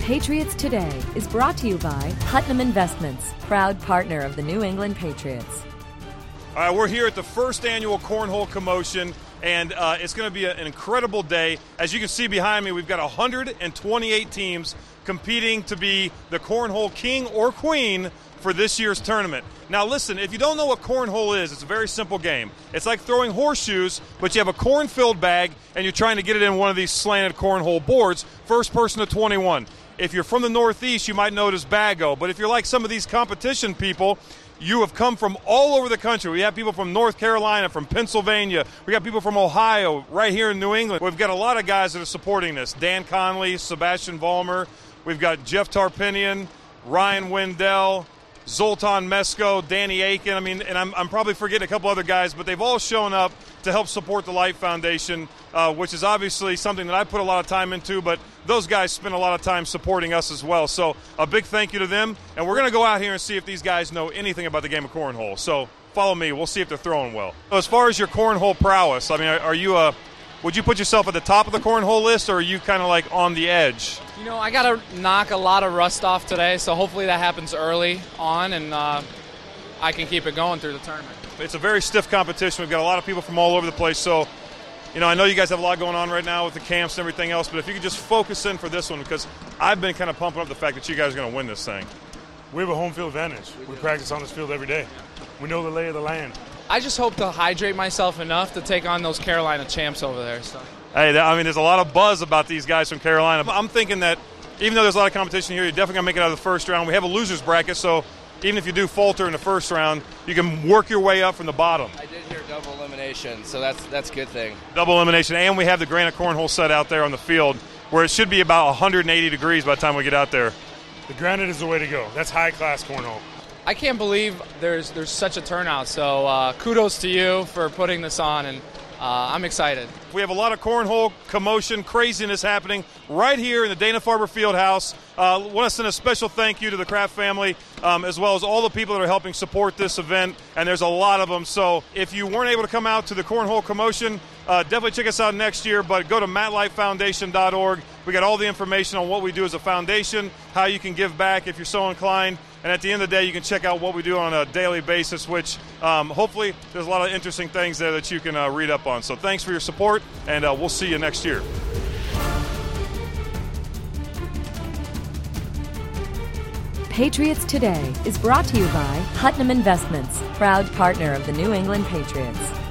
Patriots Today is brought to you by Putnam Investments, proud partner of the New England Patriots. All right, we're here at the first annual Cornhole Commotion, and it's going to be an incredible day. As you can see behind me, we've got 128 teams competing to be the Cornhole King or Queen for this year's tournament. Now listen, if you don't know what cornhole is, it's a very simple game. It's like throwing horseshoes, but you have a corn-filled bag, and you're trying to get it in one of these slanted cornhole boards, first person to 21. If you're from the Northeast, you might know it as Bago, but if you're like some of these competition people, you have come from all over the country. We have people from North Carolina, from Pennsylvania. We got people from Ohio, right here in New England. We've got a lot of guys that are supporting this. Dan Conley, Sebastian Vollmer. We've got Jeff Tarpinian, Ryan Wendell, Zoltan Mesko, Danny Aiken. I mean, and I'm probably forgetting a couple other guys, but they've all shown up to help support the Light Foundation, which is obviously something that I put a lot of time into, but those guys spend a lot of time supporting us as well. So a big thank you to them, and we're going to go out here and see if these guys know anything about the game of cornhole. So follow me. We'll see if they're throwing well. As far as your cornhole prowess, I mean, are you would you put yourself at the top of the cornhole list, or are you kind of like on the edge? You know, I got to knock a lot of rust off today, so hopefully that happens early on, and I can keep it going through the tournament. It's a very stiff competition. We've got a lot of people from all over the place, so you know, I know you guys have a lot going on right now with the camps and everything else, but if you could just focus in for this one, because I've been kind of pumping up the fact that you guys are going to win this thing. We have a home field advantage. We practice on this field every day. We know the lay of the land. I just hope to hydrate myself enough to take on those Carolina champs over there. So. Hey, I mean, there's a lot of buzz about these guys from Carolina. I'm thinking that even though there's a lot of competition here, you're definitely going to make it out of the first round. We have a loser's bracket, so even if you do falter in the first round, you can work your way up from the bottom. I did hear double elimination, so that's a good thing. Double elimination, and we have the granite cornhole set out there on the field where it should be about 180 degrees by the time we get out there. The granite is the way to go. That's high-class cornhole. I can't believe there's such a turnout, so kudos to you for putting this on, and I'm excited. We have a lot of cornhole commotion, craziness happening right here in the Dana-Farber Fieldhouse. Want to send a special thank you to the Kraft family, as well as all the people that are helping support this event, and there's a lot of them. So if you weren't able to come out to the cornhole commotion, definitely check us out next year, but go to MattLightFoundation.org. We got all the information on what we do as a foundation, how you can give back if you're so inclined. And at the end of the day, you can check out what we do on a daily basis, which hopefully there's a lot of interesting things there that you can read up on. So thanks for your support, and we'll see you next year. Patriots Today is brought to you by Putnam Investments, proud partner of the New England Patriots.